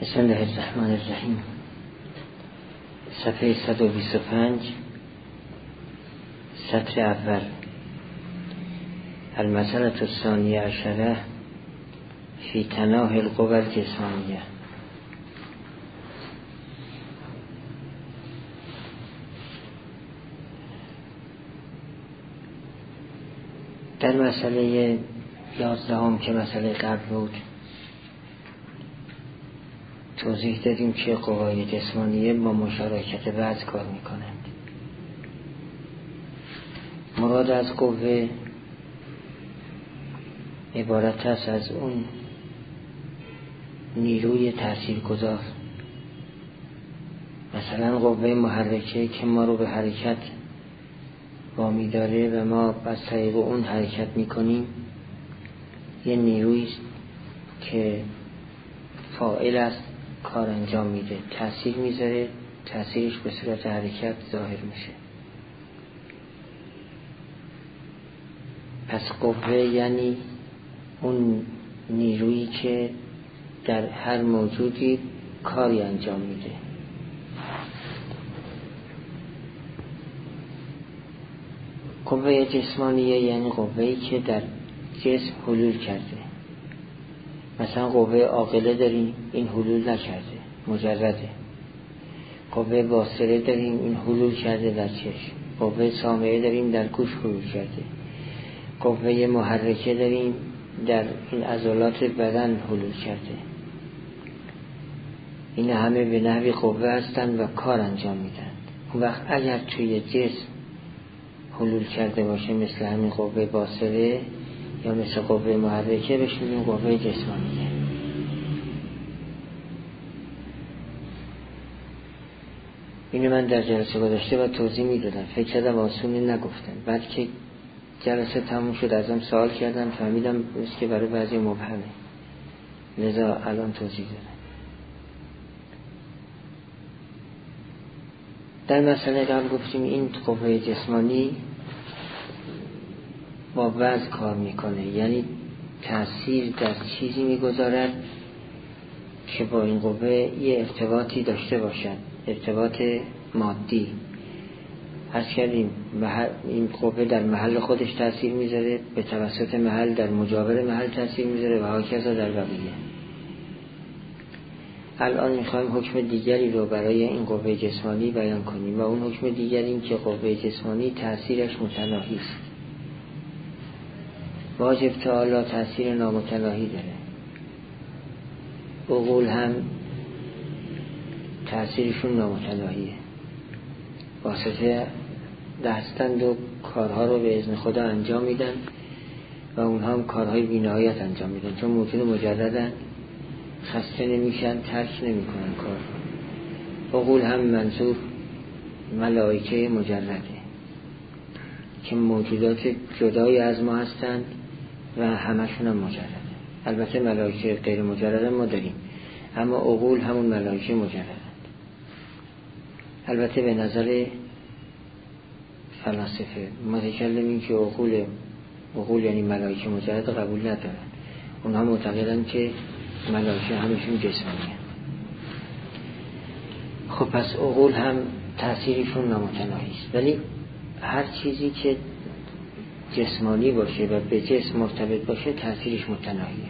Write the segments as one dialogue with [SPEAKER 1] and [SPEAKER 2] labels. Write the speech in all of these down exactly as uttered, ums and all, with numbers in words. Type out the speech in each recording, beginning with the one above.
[SPEAKER 1] بسم الله الرحمن الرحیم. صفحه صد و بیست و پنج، سطر اول. المسألة الثانیه عشره فی تناهی القوى الجسمانیه. در مسئله یازدهم که مسئله قبل بود توضیح دادیم که قوای جسمانیه با مشارکت وزن کار میکنند. مراد از قوه عبارت است از اون نیروی تاثیرگذار، مثلا قوه محرکه که ما رو به حرکت وامی داره و ما از طریق اون حرکت میکنیم، یه نیرویی است که فاعل است، کار انجام میده، تأثیر میذاره، تأثیرش به صورت حرکت ظاهر میشه. پس قوه یعنی اون نیرویی که در هر موجودی کاری انجام میده. قوه جسمانیه یعنی قوه‌ای که در جسم حلول کرده. مثلا قوه عاقله داریم، این حلول نکرده، مجرده. قوه باصره داریم، این حلول کرده در چشم. قوه سامعه داریم، در گوش حلول کرده. قوه محرکه داریم، در این عضلات بدن حلول کرده. این همه به نحوی قوه هستند و کار انجام میدن. اون وقت اگر توی جسم حلول کرده باشه مثل همین قوه باصره یا مثل قوه محرکه، بهش میگیم قوه جسمانیه. اینو من در جلسه گذشته و توضیح میدادم، فکر کردم آسونی نگفتم. بعد که جلسه تموم شد ازم سوال کردن، فهمیدم است که برای بعضی مبهمه، لذا الان توضیح دادم. در مسئله قبل گفتیم این قوه جسمانی با وزن کار میکنه، یعنی تأثیر در چیزی میگذارد که با این قوه یه ارتباطی داشته باشد، ارتباط مادی. از کردیم این قوه در محل خودش تأثیر میذاره، به توسط محل در مجاور محل تأثیر میذاره و هاکذا در بقیه. الان میخوایم حکم دیگری رو برای این قوه جسمانی بیان کنیم و اون حکم دیگری این که قوه جسمانی تأثیرش متناهی است. واجب تعالی تأثیر نامتناهی داره. عقول هم تأثیرشون نامتناهیه، واسطه دستند و کارها رو به اذن خدا انجام میدن و اونها هم کارهای بی‌نهایت انجام میدن، چون موجود مجردن، خسته نمیشن، ترک نمیکنن کار. عقول هم منظور ملائکه مجرده که موجودات جدای از ما هستند و همشون هم مجرده. البته ملائکه غیر مجرده ما داریم، اما عقول همون ملائکه مجردند. البته به نظر فلاسفه متکلمین که عقول عقول یعنی ملائکه مجرد قبول ندارن. اونها معتقدن که ملائکه همشون جسمانیه. خب پس عقول هم تأثیرشون نامتناهی است، ولی هر چیزی که جسمانی باشه و به جسم مرتبط باشه تأثیرش متناهیه.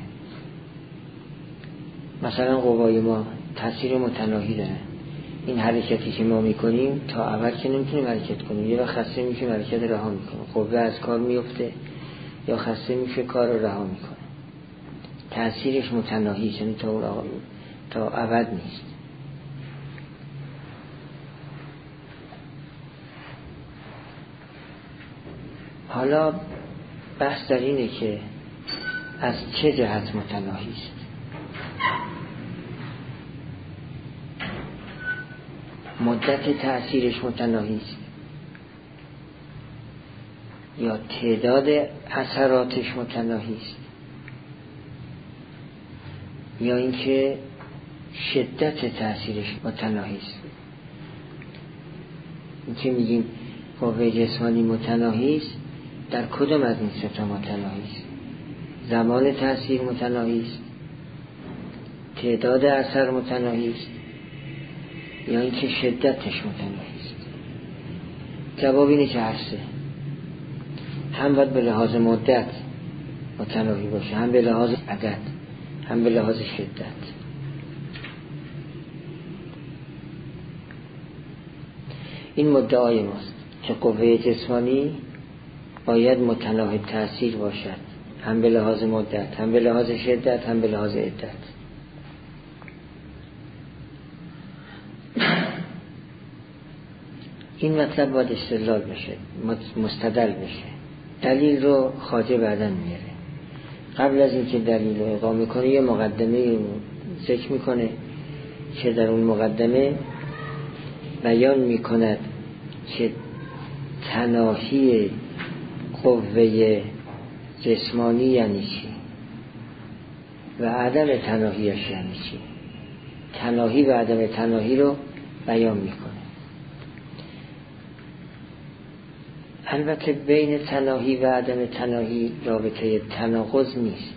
[SPEAKER 1] مثلا قوای ما تأثیر متناهی داره. این حرکتی که ما میکنیم تا اول که نمیتونیم حرکت کنیم، یه وقت خسته میشیم حرکت رها میکنیم، قوه از کار میفته یا خسته میشه کار رو رها میکنه. تأثیرش متناهی است، یعنی تا تا ابد نیست. حالا بحث در اینه که از چه جهت متناهی است. مدت تأثیرش متناهی است یا تعداد اثراتش متناهی است یا اینکه شدت تأثیرش متناهی است. این که میگیم قوه جسمانی متناهی است، در کدام از این سه تا متناهی است؟ زمان تأثیر متناهی است، تعداد اثر متناهی است یا اینکه شدتش متناهی است؟ جواب اینه که هر سه. هم باید به لحاظ مدت متناهی باشه، هم به لحاظ عدد، هم به لحاظ شدت. این مدعای ماست که قوه جسمانی باید متناهی تأثیر باشد، هم به لحاظ مدت، هم به لحاظ شدت، هم به لحاظ عدت. این مطلب باید استدلال بشه، مستدل بشه. دلیل رو خواجه بعداً میاره. قبل از اینکه دلیل رو اقامه کنه یه مقدمه رو ذکر میکنه که در اون مقدمه بیان میکند که تناهی قوه جسمانی یعنی چی و عدم تناهیش یعنی چی. تناهی و عدم تناهی رو بیان میکنه. البته بین تناهی و عدم تناهی رابطه تناقض نیست.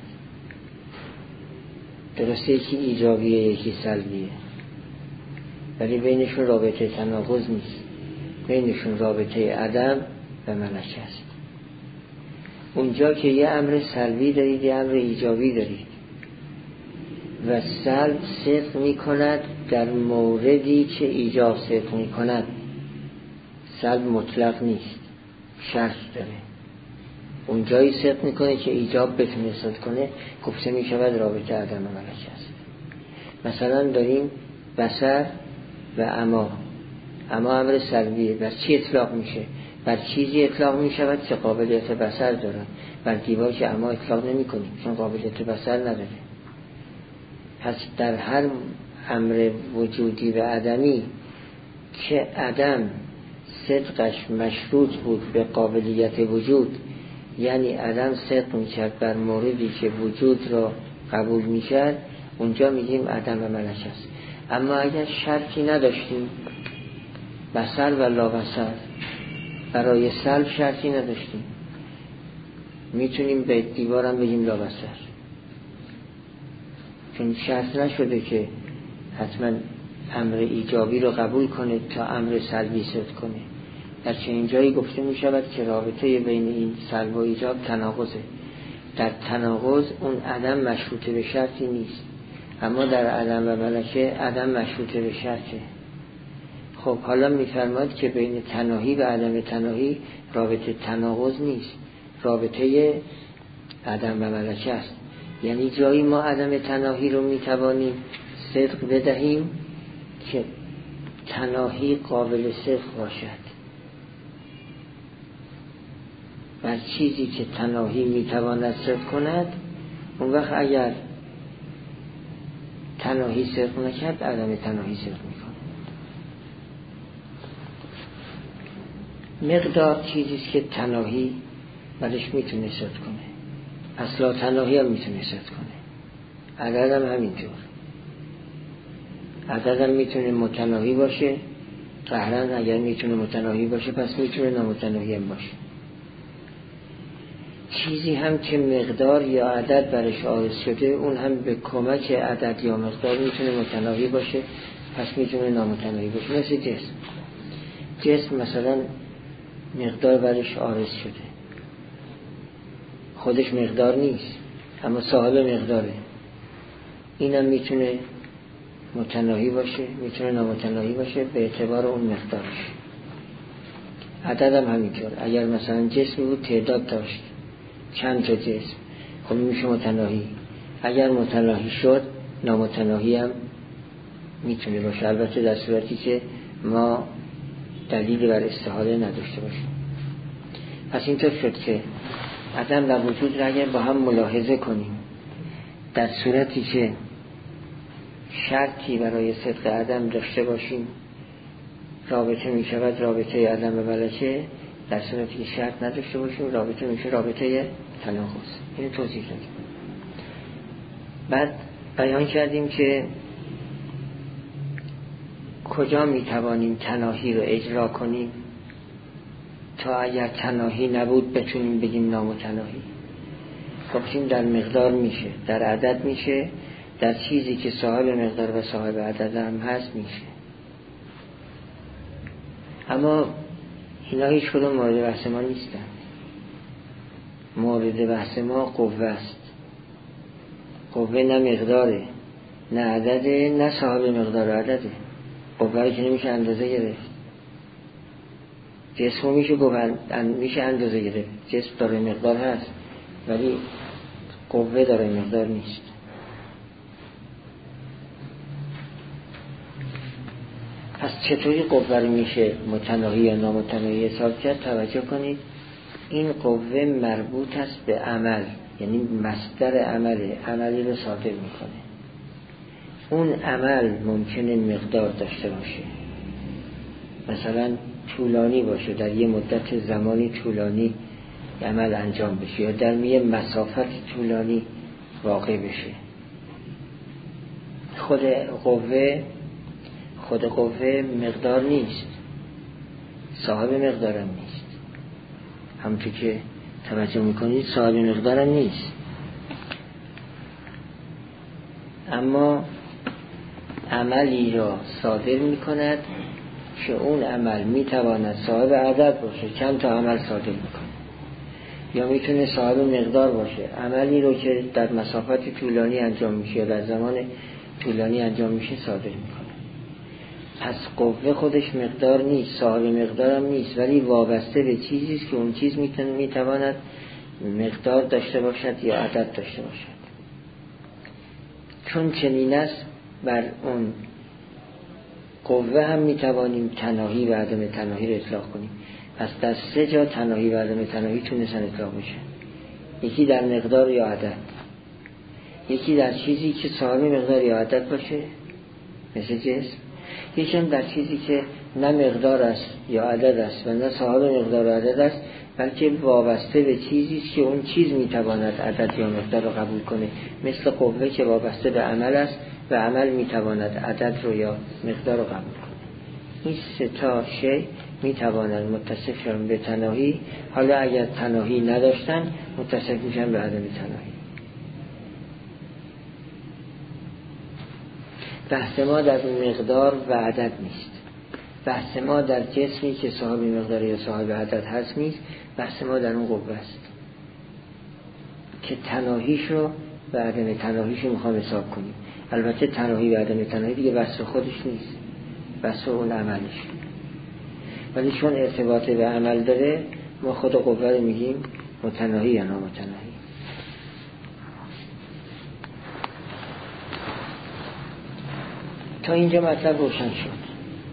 [SPEAKER 1] درسته یکی ایجابیه یکی سلبیه، ولی بینشون رابطه تناقض نیست. بینشون رابطه عدم و ملکه است. اونجا که یه امر سلبی دارید یه امر ایجابی دارید و سلب صدق می کند در موردی که ایجاب صدق می کند. سلب مطلق نیست، شرط داره. اونجایی صدق می کنه که ایجاب بتونه صدق کنه، گفته می شود رابطه عدم و ملکه است. مثلا داریم بصر و عما. عما امر سلبیه. بر چی اطلاق میشه؟ بر چیزی اطلاق میشود که قابلیت بصر دارد. بر دیوار که عما اطلاق نمی کنیم چون قابلیت بصر نداره. پس در هر امر وجودی و عدمی که عدم صدقش مشروط بود به قابلیت وجود، یعنی عدم صدق میکرد بر موردی که وجود را قبول میکرد، اونجا میگیم عدم و ملکه است. اما اگر شرطی نداشتیم، بصر و لا بصر، برای سلب شرطی نداشتیم، میتونیم به دیوارم بگیم لا بصر، چون شرط نشده که حتما امر ایجابی رو قبول کنه تا امر سلبی صدق کنه. در چنین جایی گفته می شود که رابطه بین این سلب و ایجاب تناقضه. در تناقض اون عدم مشروطه به شرطی نیست، اما در عدم و ملکه عدم مشروطه به شرطه. خب حالا می فرماید که بین تناهی و عدم تناهی رابطه تناقض نیست، رابطه عدم و ملکه است. یعنی جایی ما عدم تناهی رو می توانیم صدق بدهیم که تناهی قابل صدق باشد. بر چیزی که تناهی میتواند صدق کند، اون وقت اگر تناهی صدق نکرد عدم تناهی صدق میکنه. مقدار چیزیست که تناهی برش میتونه صدق کنه، اصلا تناهی هم میتونه صدق کنه. عدد هم همینطور. عدد هم میتونه متناهی باشه، قهرن اگر میتونه متناهی باشه پس میتونه نامتناهی هم باشه. چیزی هم که مقدار یا عدد برش عارض شده، اون هم به کمک عدد یا مقدار میتونه متناهی باشه پس میتونه نامتناهی باشه. مثل جسم. جسم مثلا مقدار برش عارض شده، خودش مقدار نیست اما صاحب مقداره. اینم میتونه متناهی باشه، میتونه نامتناهی باشه به اعتبار اون مقدارش. عدد هم همینطور. اگر مثلا جسمی بود تعداد داشت، چند تا جسم، خب میشه متناهی. اگر متناهی شد نامتناهی هم میتونه باشه، البته در صورتی که ما دلیلی بر استحاله نداشته باشیم. پس اینطور شد که عدم و وجود را اگر با هم ملاحظه کنیم، در صورتی که شرطی برای صدق عدم داشته باشیم رابطه می شود رابطه عدم و ملکه، در صورتی که شرط نداشته باشیم رابطه میشه رابطه تناقض. این توضیح دادیم. بعد بیان کردیم که کجا می توانیم تناهی رو اجرا کنیم تا اگر تناهی نبود بتونیم بگیم نامتناهی. گفتیم در مقدار میشه، در عدد میشه، در چیزی که صاحب مقدار و صاحب عدد هم هست میشه. اما اینا هیچ کدوم مورد بحث ما نیستن. مورد بحث ما قوه است. قوه نه مقداره، نه عدده، نه صاحب مقدار و عدده. قوه که نمیشه اندازه گرفت. جسم میشه گفت میشه اندازه گرفت. جسم داره مقدار هست ولی قوه داره مقدار نیست. پس چطوری قوه رو میشه متناهی یا نامتناهی حساب کرد؟ توجه کنید، این قوه مربوط است به عمل، یعنی مصدر عمله، عملی رو صادر میکنه. اون عمل ممکنه مقدار داشته باشه، مثلا طولانی باشه، در یه مدت زمانی طولانی عمل انجام بشه یا در یه مسافت طولانی واقع بشه. خود قوه خود قوه مقدار نیست، صاحب مقدارم نیست. همونطور که توجه میکنید صاحب مقدارم نیست، اما عملی را صادر میکند که اون عمل میتواند صاحب عدد باشه، چند تا عمل صادر میکنه، یا میتونه صاحب مقدار باشه، عملی رو که در مسافت طولانی انجام میشه یا در زمان طولانی انجام میشه صادر میکنه. پس قوه خودش مقدار نیست، صاحب مقدارم نیست، ولی وابسته به چیزی است که اون چیز میتونه میتواند مقدار داشته باشد یا عدد داشته باشد. چون چنین است بر اون قوه هم میتوانیم تناهی و عدم تناهی رو اطلاق کنیم. پس در سه جا تناهی و عدم تناهی تونستن اطلاق بشه. یکی در مقدار یا عدد، یکی در چیزی که صاحب مقدار یا عدد باشه مثل جسم، یکی هم در چیزی که نه مقدار است یا عدد است و نه صاحب مقدار و عدد است، بلکه وابسته به چیزی است که اون چیز میتواند عدد یا مقدار رو قبول کنه، مثل قوه که وابسته به عمل است و عمل میتواند عدد رو یا مقدار رو قبول کنه. این سه تا شی میتوانند متصف شدن به تناهی. حالا اگر تناهی نداشتن متصف میشن به عدم تناهی. بحث ما در مقدار و عدد نیست، بحث ما در جسمی که صاحب مقدار یا صاحب عدد هست نیست، بحث ما در اون قوه است که تناهیشو و عدم تناهیشو میخوام حساب کنیم. البته تناهی و عدم تناهی دیگه وصف خودش نیست، وصف اون عملش، ولی چون ارتباط به عمل داره ما خود قوه رو میگیم متناهی یا نامتناهی. تا اینجا مطلب روشن شد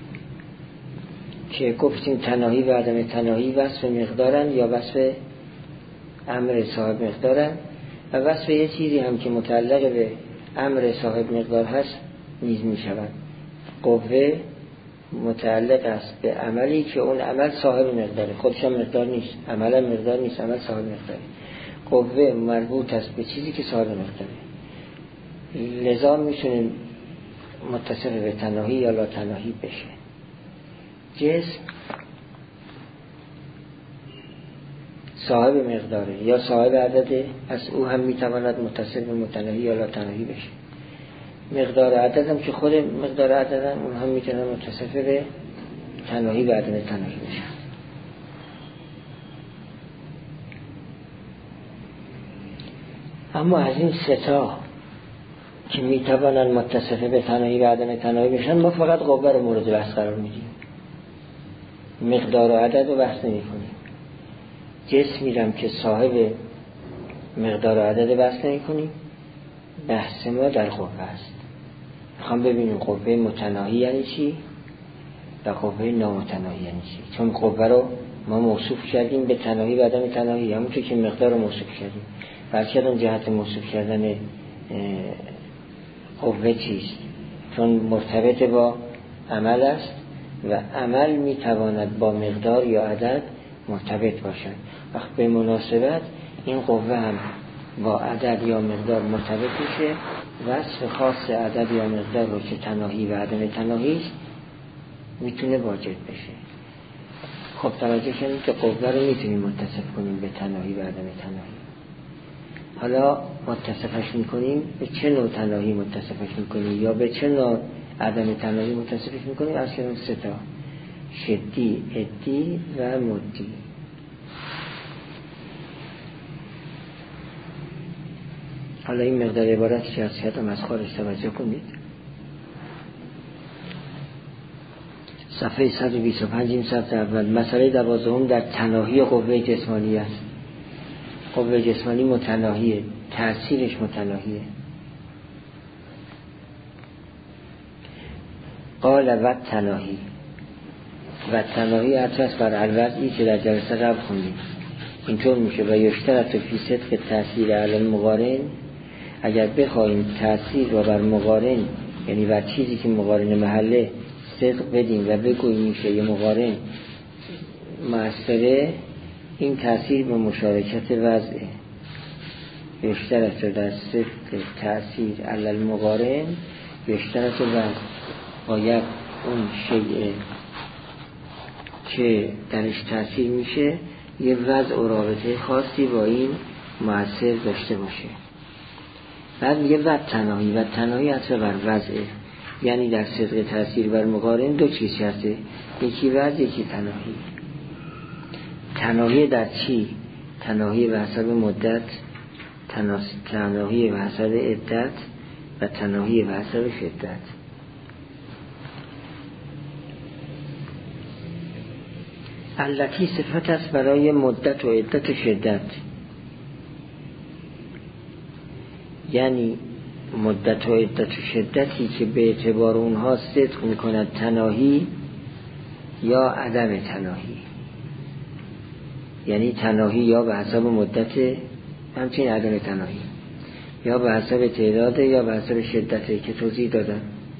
[SPEAKER 1] که گفتیم تناهی و عدم تناهی وصف مقدارن یا وصف امر صاحب مقدارن، و وصف یه چیزی هم که متعلق به امر صاحب مقدار هست نیز می شود. قوه متعلق است به عملی که اون عمل صاحب مقداره، خودش هم مقدار نیست، عمل هم مقدار نیست، عمل صاحب مقداره. قوه مربوط است به چیزی که صاحب مقداره، لذا میتونیم متصف به تناهی یا لا تناهی بشه. جسم صاحب مقداره یا صاحب عدده، پس او هم میتواند متصف به متناهی یا لا تناهی بشه. مقدار عدد هم که خود مقدار عدد هم اون هم میتونه متصف به تناهی و عدم تناهی بشه. اما از این ستا که میتوانن متصف به تناهی و عدم تناهی بشن، ما فقط قوه رو مورد بحث قرار میدیم، مقدار و عدد رو بحث نمی کنیم. جسم میرم که صاحب مقدار و عدد بحث نمی کنیم. بحث ما در قوه است. میخوام ببینیم قوه متناهی یعنی چی و قوه نامتناهی یعنی چی. چون قوه رو ما موصوف کردیم به تناهی و عدم تناهی، همونطور که مقدار رو موصوف کردیم. برکردن جهت موصوف کردن قوه چیست؟ چون مرتبط با عمل است و عمل میتواند با مقدار یا عدد مرتبط باشد. وقت به مناسبت این قوه هم با عدد یا مقدار مرتبط میشه، وصف خاص عدد یا مقدار رو که تناهی و عدم تناهی است میتونه واجد بشه. خب توجه کنید که قوه رو میتونیم متصف کنیم به تناهی و عدم تناهی. حالا متصفش میکنیم به چه نوع تناهی متصفش میکنیم یا به چه نوع عدم تناهی متصفش میکنیم؟ از کنیم سه تا: شدی، ادی و مدی. حالا این مقدار عبارت که از کردم از خارج توجه کنید. صفحه صد و بیست و پنج این سطر اول. مسئله دوازدهم در تناهی قوه جسمانی است. قوه جسمانی متناهیه، تأثیرش متناهیه. قال و تناهی و تناهی عطف بر الوضعی که در جلسه قبل خوندیم. اینطور میشه و یشترط فی صدق تأثیر علی المقارن. اگر بخوایم تأثیر رو بر مقارن، یعنی بر چیزی که مقارن محله صدق بدیم و بگوییم میشه یه مقارن مؤثره، این تأثیر به مشارکت وضعه. یشترط در صدق تأثیر علی المقارن، یشترط وضع، باید اون شیء که درش تأثیر میشه یه وضع و رابطه خاصی با این مؤثر داشته باشه. بعد میگه و تناهی و تناهی اصلا بر وضعه، یعنی در صدق تأثیر بر مقارن دو چیز هسته، یکی وضع یکی تناهی. تناهی در چی؟ تناهی به حسب مدت، تناهی به حسب عدت و تناهی به حسب شدت. التی صفت است برای مدت و عدت و شدت، یعنی مدت و عدت و شدتی که به اعتبار اونها صدق میکند تناهی یا عدم تناهی. یعنی تناهی یا به حسب مدت، همچنین عدم تناهی یا به حسب تعداد یا به حسب شدته که توضیح دادم.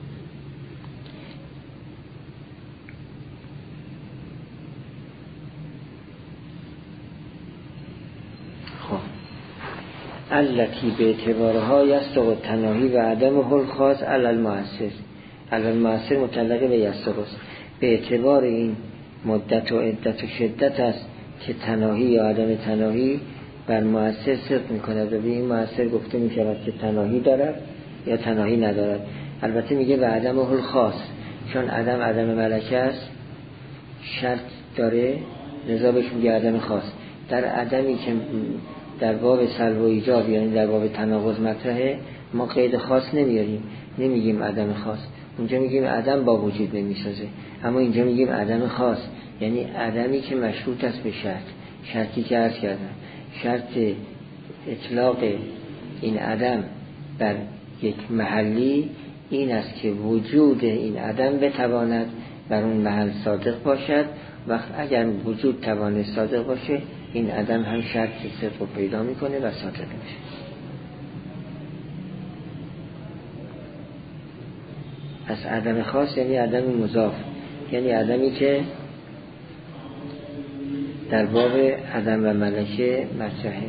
[SPEAKER 1] التی به اعتبارها یستق تناهی و عدم حل خاص علی المؤثر. علی المؤثر متعلق به یستق است. به اعتبار این مدت و عدت و شدت است که تناهی یا عدم تناهی بر مؤثر صدق میکند و به این مؤثر گفته میشود که تناهی دارد یا تناهی ندارد. البته میگه به عدم حل خاص، چون عدم عدم ملکه است، شرط داره، لذا بهش میگه عدم خاص. در عدمی که در باب سلب و ایجاب، یعنی در باب تناقض مطرحه، ما قید خاص نمیاریم، نمیگیم عدم خاص. اونجا میگیم عدم با وجود نمیسازه، اما اینجا میگیم عدم خاص، یعنی عدمی که مشروط است به شرط. شرطی که عرض کردم، شرط اطلاق این عدم بر یک محلی این است که وجود این عدم بتواند بر اون محل صادق باشد. وقت اگر وجود توانه صادق باشه، این عدم هم شرط صدق رو پیدا میکنه و صادق میشه. از عدم خاص یعنی عدم مضاف، یعنی عدمی که در باب عدم و ملکه مطرحه.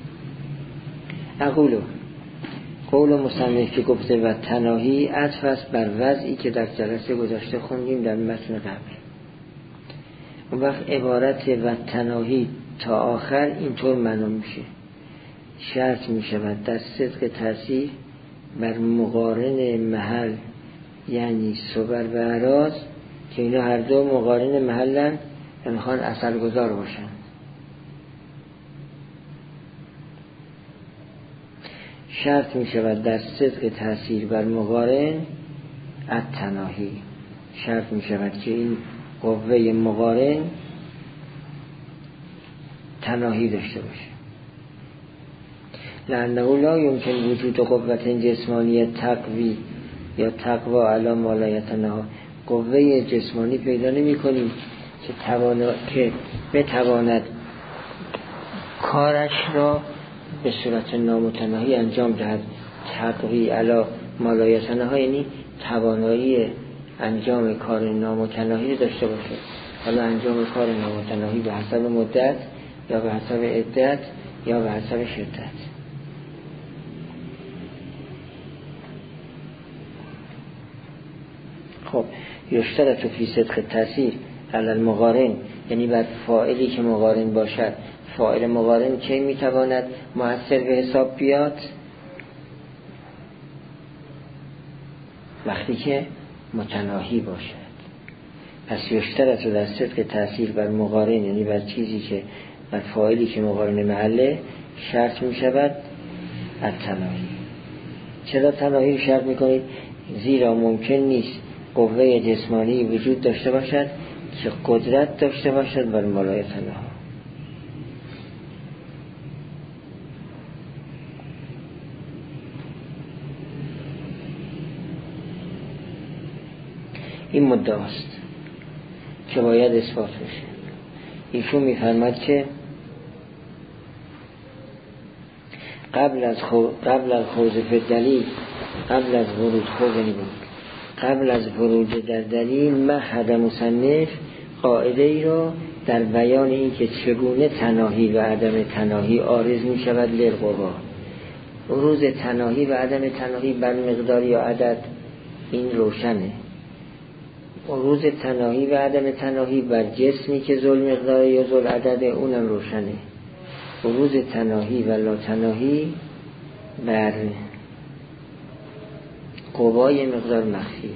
[SPEAKER 1] اقولو قول مصنف که گفته و تناهی عطف است بر وضعی که در جلسه گذشته خوندیم در متن قبل. اون وقت عبارت و تناهی تا آخر اینطور معنا میشه: شرط میشود در صدق تأثیر بر مقارن محل، یعنی صبر و اعراض، که اینا هر دو مقارن محلن و میخوان اثرگذار باشن. شرط میشود در صدق تأثیر بر مقارن التناهی، شرط میشود که این قوه مقارن تناهی داشته باشه. لأنه لا یمکن وجود قوت جسمانی تقوی یا تقوا علی ما لا یتناهی. قوه جسمانی پیدا نمی کنیم که توانا که بتواند کارش را به صورت نامتناهی انجام دهد. تقوی علی ما لا یتناهی یعنی توانایی انجام کار نامتناهی داشته باشه. حالا انجام کار نامتناهی به حسب مدت یا به حسب عدت یا به حسب شدت. خب یشترط فی صدق تأثیر علی المقارن، یعنی بعد فاعلی که مقارن باشد فاعل مقارن کی میتواند مؤثر به حساب بیاد؟ وقتی که متناهی باشد. پس یشترط در صدق تأثیر بر مقارن، یعنی بر چیزی که بر فاعلی که مقارن محله شرط می شود التناهی. چرا تناهی رو شرط می کنید؟ زیرا ممکن نیست قوه جسمانی وجود داشته باشد که قدرت داشته باشد بر مالای تنها. این مدعاست که باید اثبات بشه. ایشون میفرماد که قبل از خو... قبل از خوض فی دلیل، قبل از ورود خوض بود قبل از ورود در دلیل مهد مصنف قاعده ای را در بیان این که چگونه تناهی و عدم تناهی عارض می شود للقوا. روز تناهی و عدم تناهی بر مقدار یا عدد این روشنه. روز تناهی و عدم تناهی بر جسمی که ذل مقدار یا ذل عدد اونم روشنه. روز تناهی و لا تناهی بر قوای مقدار مخفیه.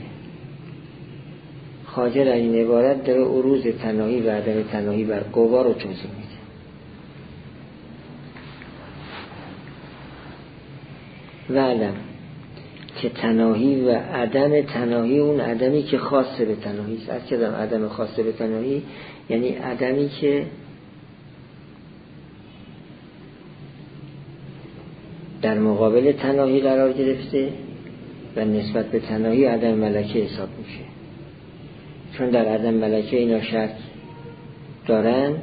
[SPEAKER 1] خواجه در این عبارت داره عروض تناهی و عدم تناهی بر قوا رو توضیح میده. و علم که تناهی و عدم تناهی اون عدمی که خاصه به تناهی است. از که دارم عدم خاصه به تناهی یعنی عدمی که در مقابل تناهی قرار گرفته و نسبت به تناهی عدم ملکه حساب میشه. چون در عدم ملکه اینا شرط دارن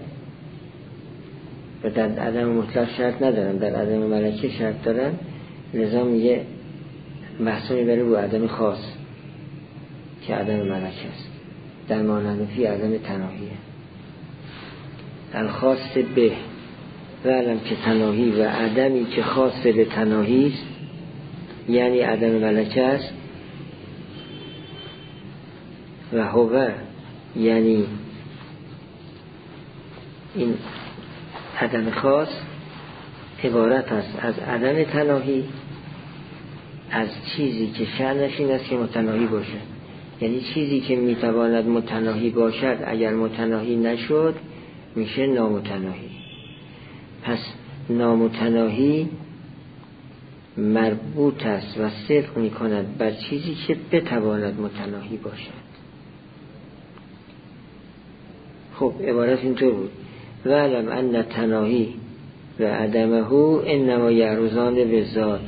[SPEAKER 1] و در عدم مطلق شرط ندارن، در عدم ملکه شرط دارن، لذا میگه بحث میبره رو عدم خاص که عدم ملکه است. در مانحنفی عدم تناهیه. الخاص به و علم که تناهی و عدمی که خاص به تناهی است یعنی عدم ملکه است و هو یعنی این عدم خاص عبارت است از عدم تناهی از چیزی که شأنش این است که متناهی باشد. یعنی چیزی که میتواند متناهی باشد اگر متناهی نشد میشه نامتناهی. پس نامتناهی مربوط است و صدق میکند بر چیزی که بتواند متناهی باشد. خب عبارت اینطور بود و علم ان تناهی و عدمه انما یعرضان به ذات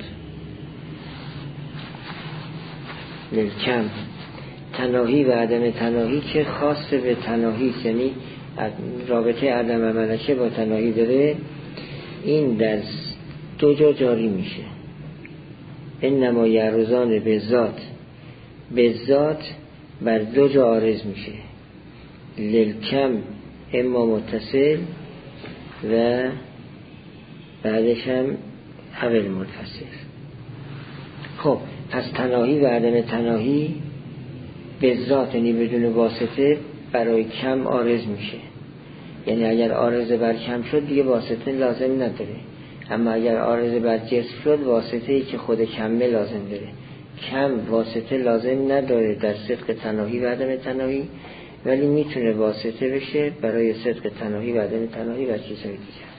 [SPEAKER 1] للکم. تناهی و عدم تناهی که خاص به تناهی یعنی رابطه عدم ملکه با تناهی داره، این در دو جا جاری میشه. انما یعرضان به ذات، به ذات بر دو جا عارض میشه. للکم اما متصل و بعدش هم اول منفصل. خب پس تناهی و عدم تناهی به ذات یعنی بدون واسطه برای کم عارض میشه. یعنی اگر عارض بر کم شد دیگه واسطه لازم نداره، اما اگر عارض بر جسم شد واسطه ای که خود کمه لازم داره. کم واسطه لازم نداره در صدق تناهی و عدم تناهی، ولی میتونه واسطه بشه برای صدق تناهی و عدم تناهی و چیزهای دیگر.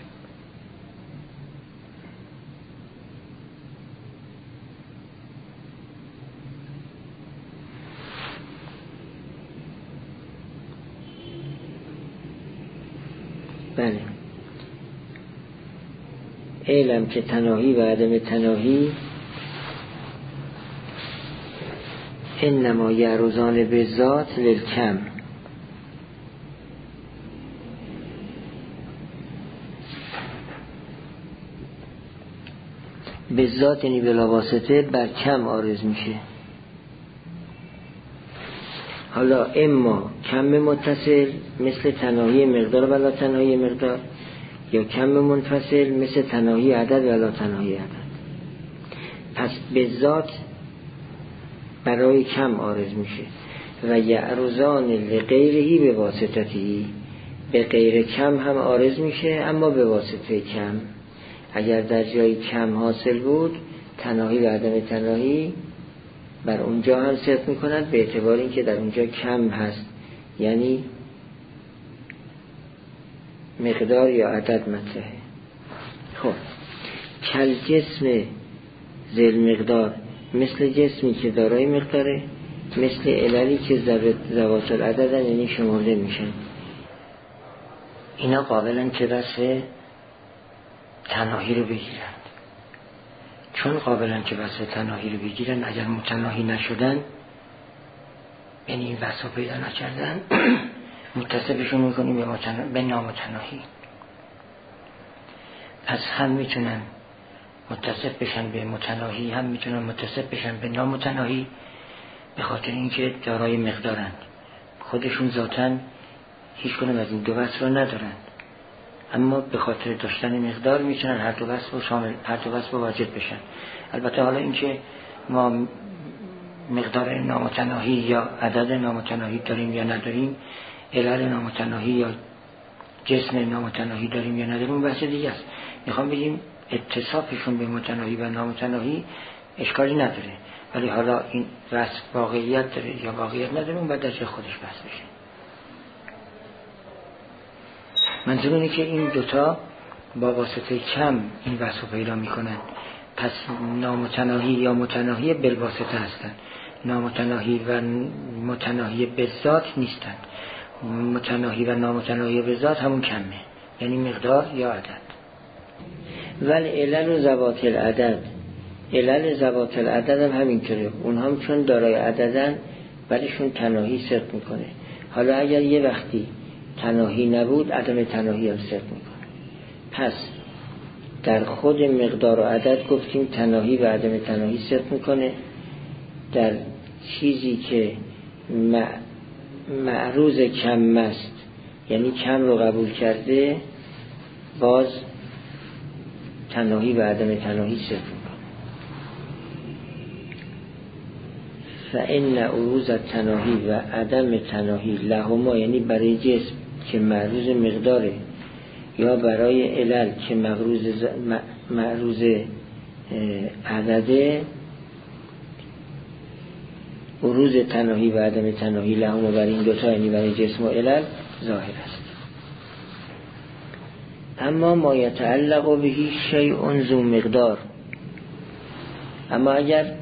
[SPEAKER 1] بله، علم که تناهی و عدم تناهی انما یعرضان به ذات للکم. به ذات یعنی بلا واسطه بر کم عارض میشه. حالا اما کم متصل مثل تناهی مقدار ولا تناهی مقدار، یا کم منفصل مثل تناهی عدد ولا تناهی عدد. پس به ذات برای کم عارض میشه و یعرضان لغیرهی به واسطتی به غیر کم هم عارض میشه، اما به واسطه کم. اگر در جای کم حاصل بود تناهی و عدم تناهی بر اونجا هم صدق میکند، به اعتبار اینکه در اونجا کم هست، یعنی مقدار یا عدد مطرحه. خب کل جسم ذل مقدار، مثل جسمی که دارای مقداره، مثل عللی که ذوات العدد یعنی شمرده میشن. اینا قابلن که بس تناهی رو بگیرن. چون قابلن که بس تناهی رو بگیرن، اگر متناهی نشدن، یعنی این بسا پیدا نکردن، متصفشون میکنیم به, متنا... به نامتناهی. پس هم میتونن متصف بشن به متناهی، هم میتونن متصف بشن به نامتناهی، به خاطر اینکه دارای مقدارند. خودشون ذاتن هیچ کنم از این دو وصف رو ندارن، اما به خاطر داشتن مقدار میتونن هر دو وصف رو شامل، هر دو وصف رو واجد بشن. البته حالا اینکه ما مقدار نامتناهی یا عدد نامتناهی داریم یا نداریم، علل نامتناهی یا جسم نامتناهی داریم یا نداریم، اون بحث دیگه است. میخوام بگیم اتصافشون به متناهی و نامتناهی اشکالی نداره، ولی حالا این وصف واقعیت داره یا واقعیت نداره، اون بعد در جای خودش بحث بشه. منظور اینه که این دوتا با واسطه کم این وصف پیدا میکنن. پس نامتناهی یا متناهی بالواسطه هستن، نامتناهی و متناهی به ذات نیستن. متناهی و نامتناهی به ذات همون کمه، یعنی مقدار یا عدد. ولی علل و ذوات العدد، علل ذوات العدد هم همینطوره، اونها هم چون دارای عددن ولیشون تناهی صدق میکنه. حالا اگر یه وقتی تناهی نبود، عدم تناهی هم صدق میکنه. پس در خود مقدار و عدد گفتیم تناهی و عدم تناهی صدق میکنه. در چیزی که معروض کم است، یعنی کم رو قبول کرده، باز تناهی و عدم تناهی صدق میکنه. فإن عروض التناهی و عدم تناهی لهما، یعنی برای جسم که معروض مقداره یا برای علل که معروض معروض عدده، عروض تناهی و عدم تناهی لهما برای این دوتا، یعنی برای جسم و علل ظاهر است. اما ما یتعلق به شیء ذو مقدار، اما اگر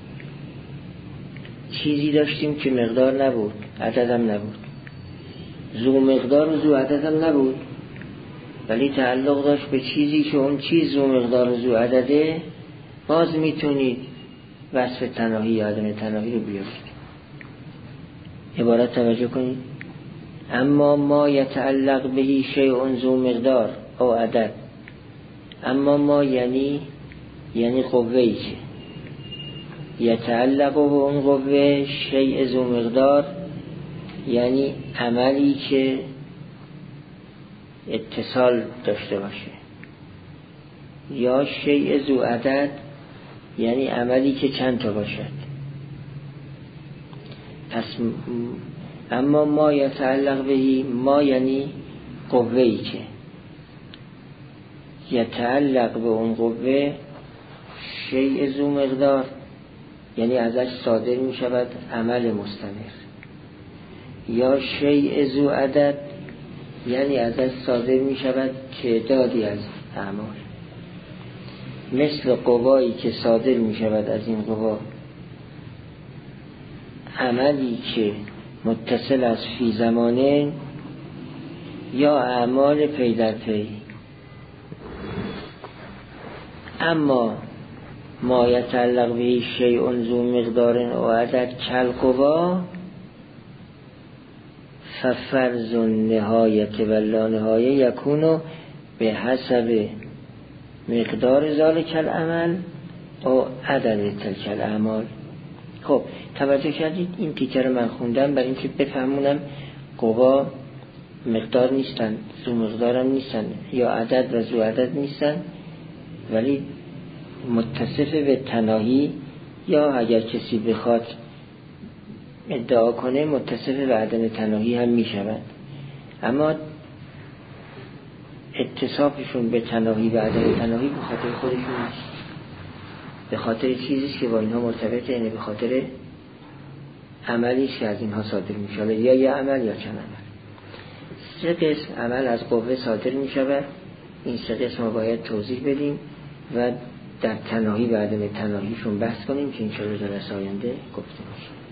[SPEAKER 1] چیزی داشتیم که مقدار نبود، عددم نبود، ذو مقدار و ذو عددم نبود، ولی تعلق داشت به چیزی که اون چیز ذو مقدار و ذو عدده، باز میتونید وصف تناهی یا عدم تناهی رو بیارید. عبارت توجه کنید. اما ما یتعلق به شیء ذو مقدار او عدد، اما ما یعنی یعنی قوه‌ای که یتعلق به اون قوه، شیء ذو مقدار یعنی عملی که اتصال داشته باشه، یا شیء ذو عدد یعنی عملی که چند تا باشد. پس اما ما یتعلق بهی، ما یعنی قوه‌ای که یتعلق به اون قوه، شیء ذو مقدار یعنی ازش صادر می شود عمل مستمر، یا شیء ذو عدد یعنی ازش صادر می شود تعدادی از اعمال، مثل قوایی که صادر می شود از این قوا عملی که متصل از فی زمانه یا اعمال پی در پی. اما ما یتعلق به شیء ذو مقدار و عدد کل قوا، ففرض النهایت و لا نهایه یکونو به حسب مقدار ذالک العمل و عدد تلک الاعمال. خب توجه کردید این تیکه رو من خوندم برای اینکه بفهمونم قوا مقدار نیستن، ذو مقدار هم نیستن، یا عدد و ذو عدد نیستن، ولی متصف به تناهی، یا اگر کسی بخواد ادعا کنه متصف به عدم تناهی هم می شود. اما اتصافشون به تناهی و عدم تناهی به خاطر خودشون نیست، به خاطر چیزیست که با اینها مرتبطه، یعنی به خاطر عملیست که از اینها صادر می شود، یا یه عمل یا چند عمل. سه قسم عمل از قوه صادر می شود. این سه قسم رو باید توضیح بدیم و در تناهی و عدم تناهیشون بحث کنیم که این چه رو در آینده گفته میشه.